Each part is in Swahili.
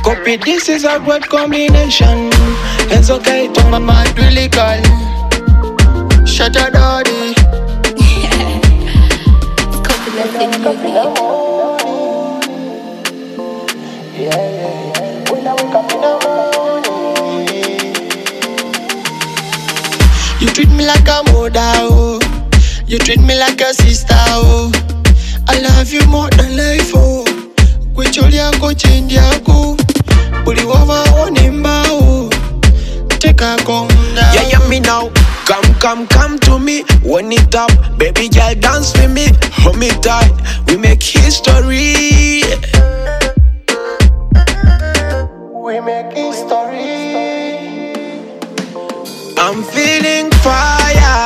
Copy, this is a good combination. It's okay to my mind really call. Shut your daddy. Copy nothing unique. When I wake up in the morning, you treat me like a mother, oh. You treat me like a sister, oh. I love you more than life, oh. Kwicholi yako chindi yako, buli wava onimba, oh. Take a come down. Yeah, me now. Come to me. When it up, baby girl dance with me. Hold me tight, we make history. We make history. I'm feeling fire.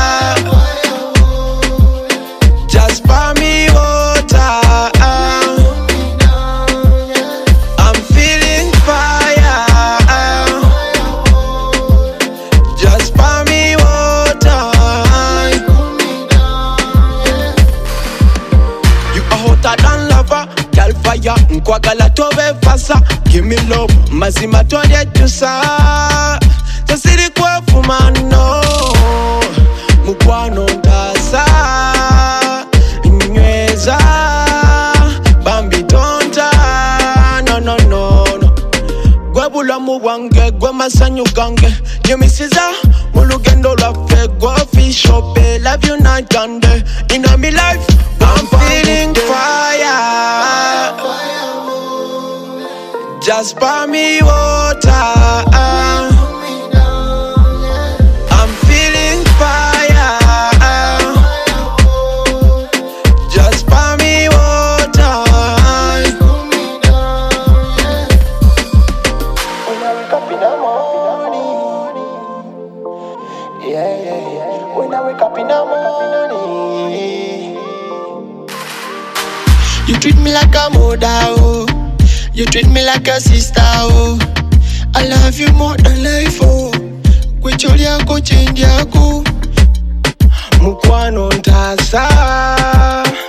Just pour me water. I'm feeling fire. Just pour me water. You are hotter than lava. Girl fire, nkwagala tobe fasa. Give me love, mazima twende tusa. Tasiri kwa fumano, mukwano ntasa. Nyweza, bambi tonta. No. Gwe bulamu wange, gwe masanyu gange. Nyemisiza, mulugendo lwafe, gwe fishope. Love you night and day, in my life. I'm feeling fire. Just pour me water. I'm feeling fire. Just pour me water. When I wake up in the morning, when I wake up in the morning, you treat me like a mother, oh. You treat me like a sister, oh. I love you more than life, oh. Kwicholi yako chindi yako, mukwano ntasa.